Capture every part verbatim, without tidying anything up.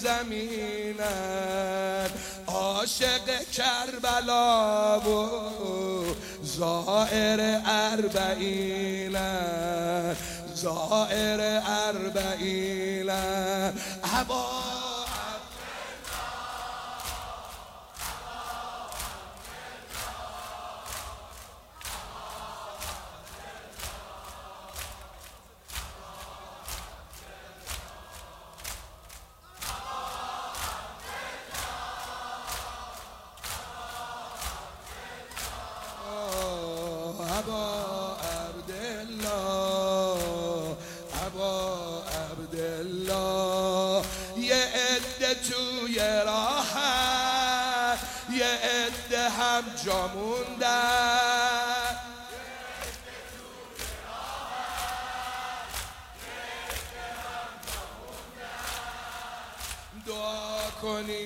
زمینن، عاشق کربلا و زائر اربعینن، زائر اربعینن. ابا ابا عبدالله، ابا عبدالله. یه عده توی راحت، یه عده هم جا موندن، دعا کنی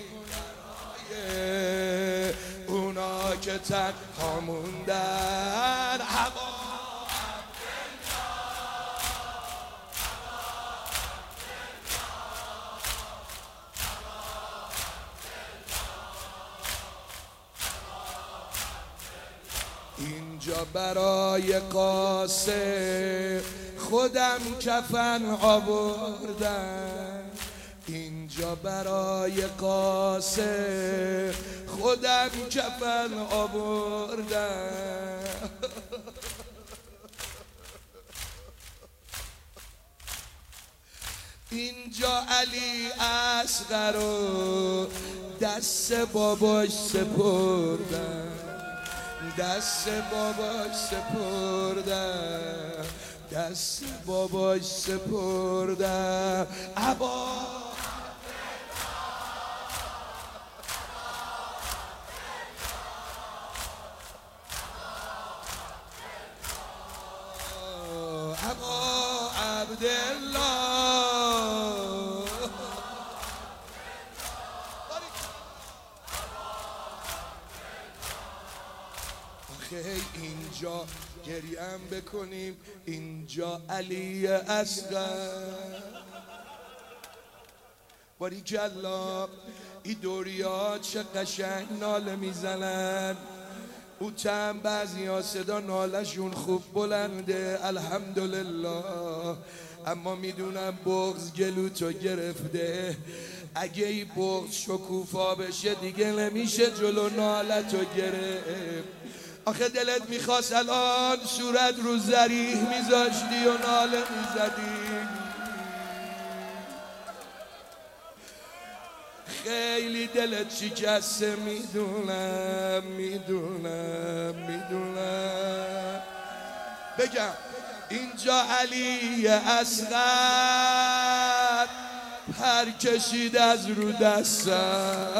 برای اونا که تنها موندن. ابا اینجا برای قاسم خودم کفن آوردم، اینجا برای قاسم خودم کفن آوردم. اینجا علی اصغر رو دست باباش سپردم، دست باباش سپردم، دست باباش سپردم. ابا ابا عبدالله. آخه اینجا گریم بکنیم، اینجا علی اصغر. باریکلا ای دوریا چه قشنگ ناله میزنن، او چند بعضی ها صدا نالشون خوب بلنده الحمدلله، اما میدونم بغض گلوتو گرفته. اگه ای بغض شکوفا بشه دیگه نمیشه جلو نالتو گرفت. آخه دلت میخواست الان صورت رو ذریح میذاشتی و ناله میزدی. خیلی دلت شکسته میدونم، میدونم، میدونم. بگم اینجا علی اصغر پر کشید از رو دستم.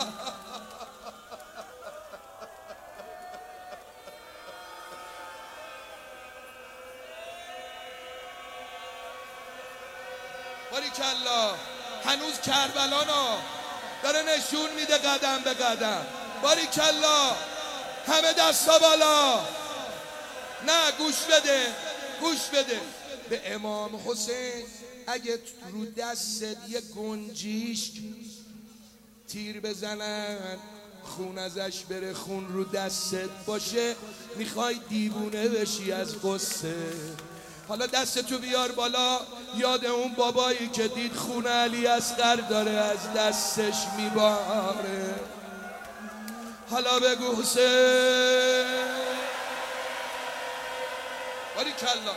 باریکلا هنوز کربلانا داره نشون میده قدم به قدم. باریکلا همه دستا بالا. نه گوش بده، گوش بده به امام حسین. اگه رو دستت یه گنجیش تیر بزنن خون ازش بره، خون رو دستت باشه، میخوای دیوونه بشی از قصه. حالا دستتو بیار بالا، یاد اون بابایی که دید خون علی اصغر داره از دستش میباره. حالا بگو حسین. باریکلا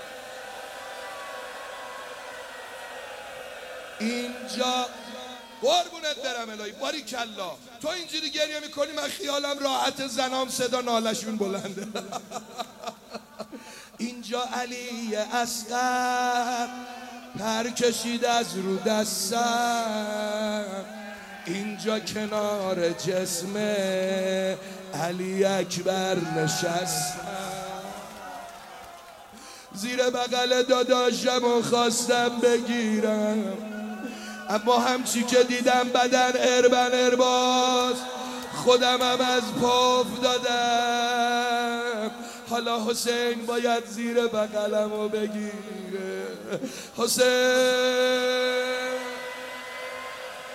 اینجا قربونت برم الهی. باریکلا تو اینجوری گریه میکنی من خیالم راحت، زنام صدا نالشون بلنده. اینجا علی اصغر پر کشید از رو دستم، اینجا کنار جسم علی اکبر نشستم. زیر بغل داداشم و خواستم بگیرم، اما همچی که دیدم بدن اربن ارباز، خودم هم از پاف دادم. حالا حسین باید زیر بغلمو بگیره. حسین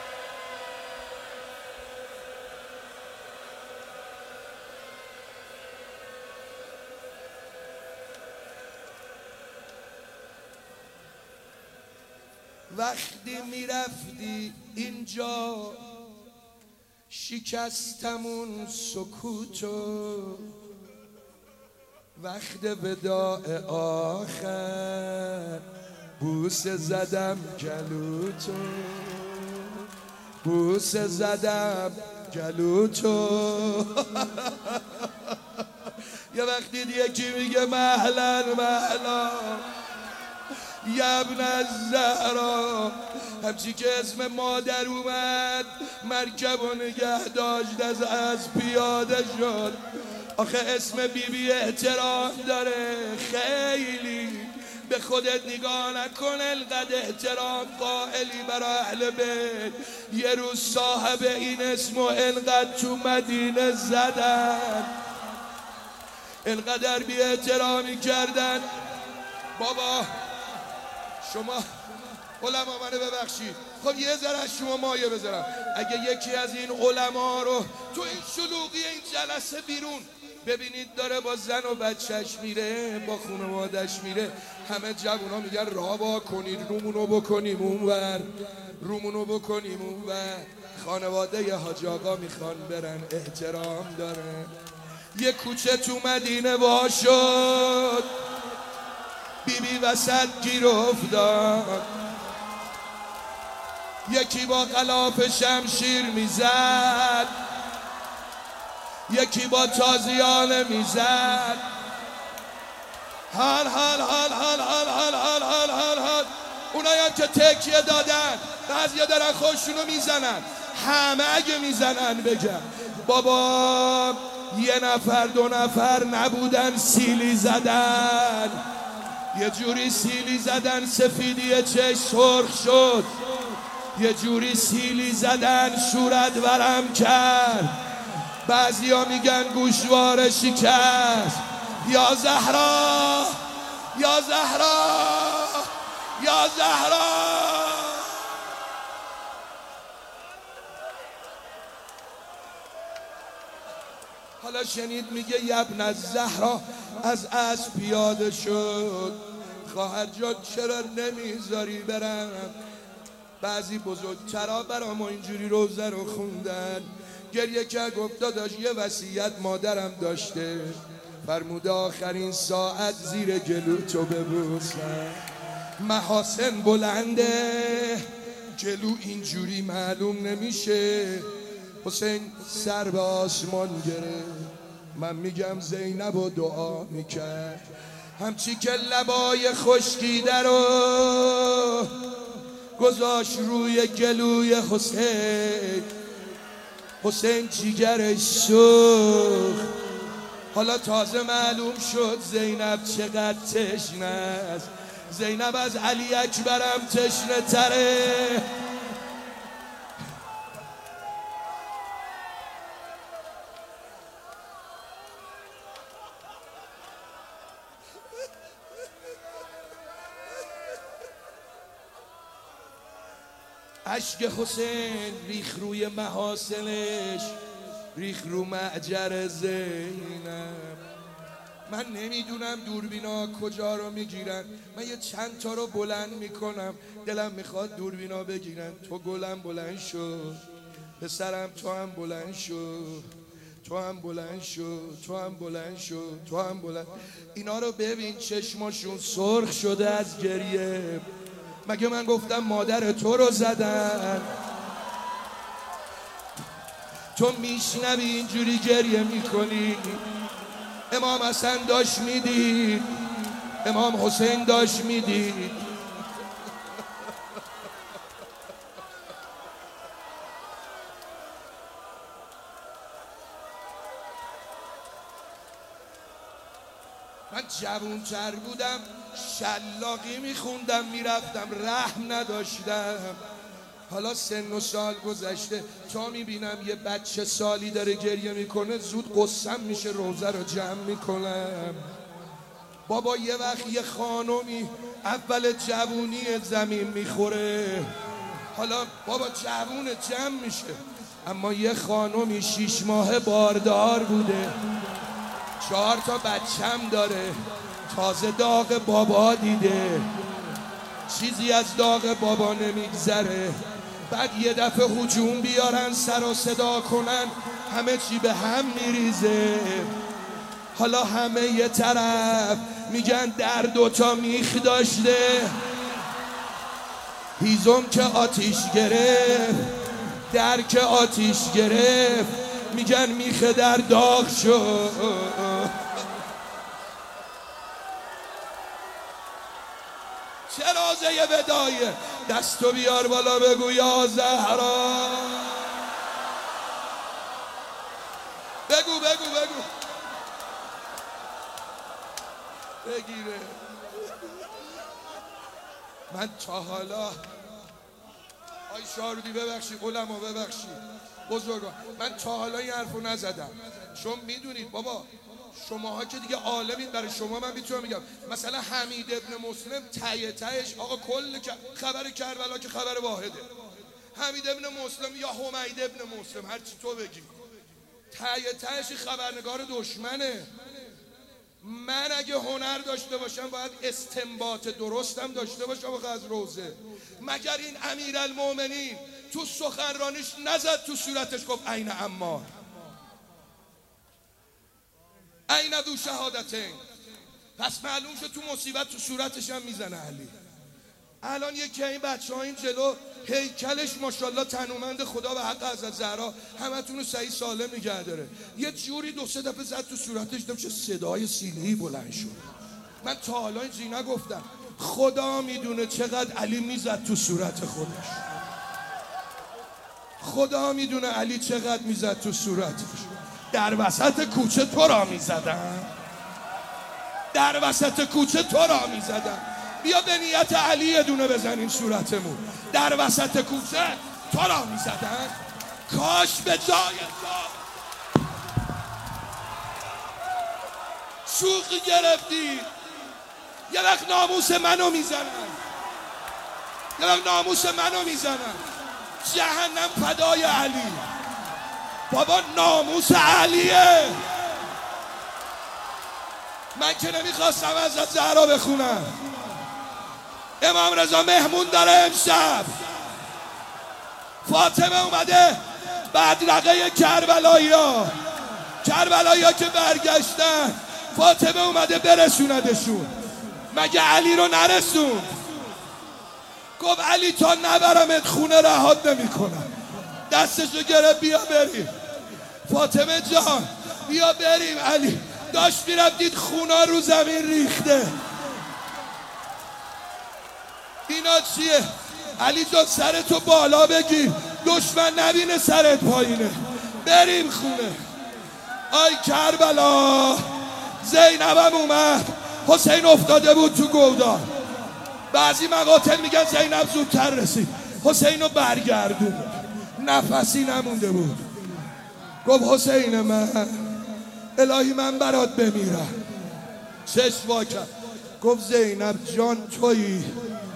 وقتی میرفتی اینجا شکستمون سکوتو، وقت وداع آخر بوسه زدم گلوتو، بوسه زدم گلوتو. یه وقتی یکی میگه مهلا مهلا یا ابن الزهرا، همچی که اسم مادر اومد مرکب و نگه داشت از از پیاده شد. آخه اسم بیبی بی احترام داره، خیلی به خودت نگاه نکن، انقدر احترام قائلی برای اهل بیت. یه روز صاحب این اسمو انقدر تو مدینه زدن، انقدر بی احترامی کردن. بابا شما علما منو ببخشید، خب یه ذره از شما مایه بذارم. اگه یکی از این علما رو تو این شلوغی این جلسه بیرون ببینید داره با زن و بچهش میره، با خانوادش میره، همه جوونا میگن راه وا کنید، رومونو بکنیم اونور، رومونو بکنیم اونور. خانواده ی حاج آقا میخوان برن، احترام داره. یه کوچه تو مدینه وا شد، بیبی بی وسط گیر افتاد، یکی با غلاف شمشیر میزد، یکی با تازیانه میزد. حال حال حال حال حال حال حال حال حال حال اونایی هم که تکیه دادن، بعضیا دارن خودشونو میزنن، همه اگه میزنن بگن بابا یه نفر دو نفر نبودن، سیلی زدن، یه جوری سیلی زدن سفیدی چشم سرخ شد، یه جوری سیلی زدن صورت ورم کرد. بعضیا میگن گوشواره شکست. یا زهرا یا زهرا یا زهرا. حالا شنید میگه ابن الزهرا از اسب پیاده شد. خواهر جان چرا نمیذاری برم؟ بعضی بزرگترا برام اینجوری روزه رو خوندن، گریه که گفت داداش یه وصیت مادرم داشته، فرموده آخرین ساعت زیر گلو تو ببوسم. محاسن بلنده، جلو اینجوری معلوم نمیشه. حسین سر به آسمان گرفت، من میگم زینب و دعا میکرد، همچی که لبای خشکیده رو گذاشت روی گلوی حسین. حسین جیگرش سوخت. حالا تازه معلوم شد زینب چقدر تشنه است. زینب از علی اکبرم تشنه تره. اشک حسین ریخ روی محاسنش، ریخ رو معجر زینب. من نمیدونم دوربینا کجا رو میگیرن، من یه چند تا رو بلند میکنم، دلم میخواد دوربینا بگیرن. تو گلم بلند شو، پسرم تو هم بلند شو، تو هم بلند شو، تو هم بلند شو، تو هم بلند. اینا رو ببین چشماشون سرخ شده از گریه. مگه من گفتم مادر تو رو زدن؟ تو میشنوی اینجوری گریه میکنی. امام حسن داشت میدید، امام حسین داشت میدید. من جوون‌تر بودم، شلاقی میخوندم میرفتم، رحم نداشتم. حالا سن و سال گذشته، تا میبینم یه بچه سالی داره گریه میکنه زود قصم میشه، روزه رو جمع میکنم. بابا یه وقت یه خانومی اول جوونی زمین میخوره، حالا بابا جوون جمع میشه، اما یه خانومی شیش ماه باردار بوده، چهار تا بچم داره، تازه داغ بابا دیده. چیزی از داغ بابا نمیگذره. بعد یه دفعه هجوم بیارن سر و صدا کنن، همه چی به هم میریزه. حالا همه یه طرف میگن در دوتا میخ داشته، هیزم که آتیش گرفت، در که آتیش گرفت، میگن میخ در داغ شد. چه رازه ودایه، دستو بیار بالا بگو یا زهرا. بگو بگو بگو بگیره. من تا حالا آی شارودی ببخشید، علما ببخشید، بزرگان، من تا حالا این حرفو نزدم، چون میدونید بابا شماها که دیگه عالمید. برای شما من میتونم میگم مثلا حمید ابن مسلم ته تهش آقا کل خبر کربلا که خبر واحده. حمید ابن مسلم یا حمید ابن مسلم، هر چی تو بگی، ته تهش خبرنگار دشمنه. من اگه هنر داشته باشم باید استنباط درستم داشته باشم آقا از روزه. مگر این امیرالمومنین تو سخنرانیش نزد تو صورتش گفت عین عمار، عین ذو شهادتین؟ پس معلوم شد تو مصیبت تو صورتش هم میزنه علی. الان یکی این بچه ها این جلو هیکلش ماشاءالله تنومند خدا و حق حضرت زهرا همتون رو صحیح سالم نگه داره، یه جوری دو سه دفعه زد تو صورتش، دم چه صدای سینه‌ای بلند شد. من تا حالا اینجوری نگفتم. خدا میدونه چقدر علی میزد تو صورت خودش، خدا میدونه علی چقدر میزد تو صورتش. در وسط کوچه تو را میزدن، در وسط کوچه تو را میزدن. بیا به نیت علی یه دونه بزنیم صورتمون. در وسط کوچه تو را میزدن. کاش به جای شوخی گرفتی. یه وقت ناموس منو میزنن، یه وقت ناموس منو میزنن. جهنم فدای علی. بابا ناموس علیه. من که نمیخواستم از زهرا بخونم. امام رضا مهمون داره امشب. فاطمه اومده بدرقه کربلایی ها، کربلایی ها که برگشتن، فاطمه اومده برسوندشون. مگه علی رو نرسون؟ گفت علی تا نبرمت خونه رهات نمی کنم. دستشو گرفت بیا بریم. فاطمه جان بیا بریم. علی داشت میرفتید خونا رو زمین ریخته. اینا چیه؟ علی جان سرتو بالا بگیر، دشمن نبینه سرت پایینه. بریم خونه. آی کربلا، زینبم اومد، حسین افتاده بود تو گودان. بعضی مقاتل میگن زینب زودتر رسید، حسین رو برگردون، نفسی نمونده بود. گفت حسین من، الهی من برات بمیرم. چشم وا کرد گفت زینب جان تویی؟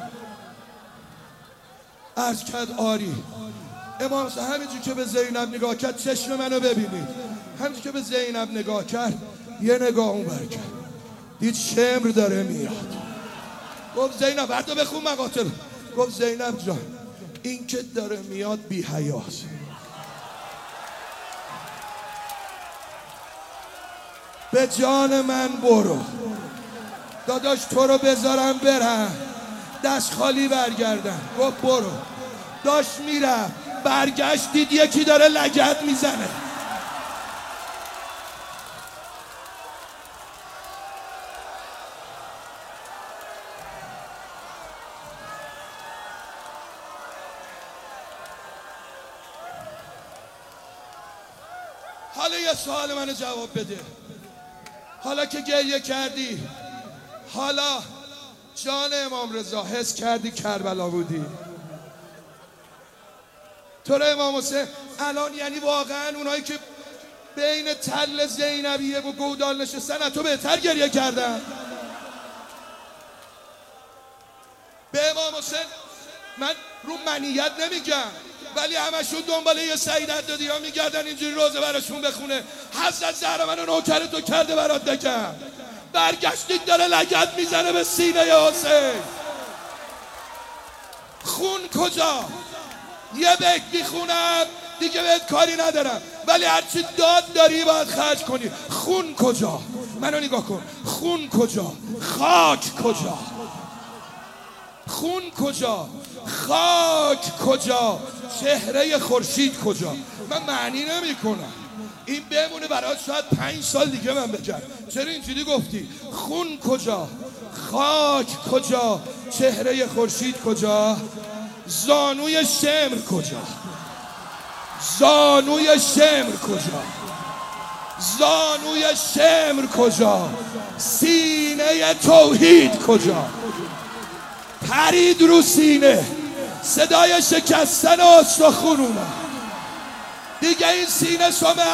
عرض کرد آری. امام حسین همینجور که به زینب نگاه کرد، چشم منو ببینید، همینجور که به زینب نگاه کرد یه نگاه اون بر کرد، دید شمر داره میاد. گفت زینب بعد بخون مقاتل. گفت زینب جان این که داره میاد بی حیاست. به جان من برو داداش، تو رو بذارم برم دست خالی برگردم. گفت برو. داشت میرم، برگشت دید یکی داره لگد میزنه. حالا یه سوال منو جواب بده. حالا که گریه کردی، حالا جان امام رضا حس کردی کربلا بودی؟ تو رو امام حسین الان یعنی واقعا اونایی که بین تل زینبیه و گودال نشستن تو بهتر گریه کردن؟ به امام حسین من رو منیت نمیگم، ولی همشون دنبال یه سعید عدادی ها میگردن اینجوری روزه براشون بخونه. حضرت زهرا منو نوکر تو کرده برات نکرد. برگشتید داره لگد میزنه به سینه حسین. خون کجا؟ یه بیت میخونم دیگه بهت کاری ندارم، ولی هرچی داد داری باید خرج کنی. خون کجا؟ منو نگاه کن. خون کجا؟ خاک کجا؟ خون کجا؟ خاک کجا؟ چهره خورشید کجا؟ من معنی نمی کنم، این بمونه برات شاید پنج سال دیگه من بگم چرا اینجوری گفتی. خون کجا؟ خاک کجا؟ چهره خورشید کجا؟ زانوی شمر کجا؟ زانوی شمر کجا؟ زانوی شمر کجا؟ سینه توحید کجا؟ پرید رو سینه، صدای شکستن استخون اومد دیگه. این سینه سمه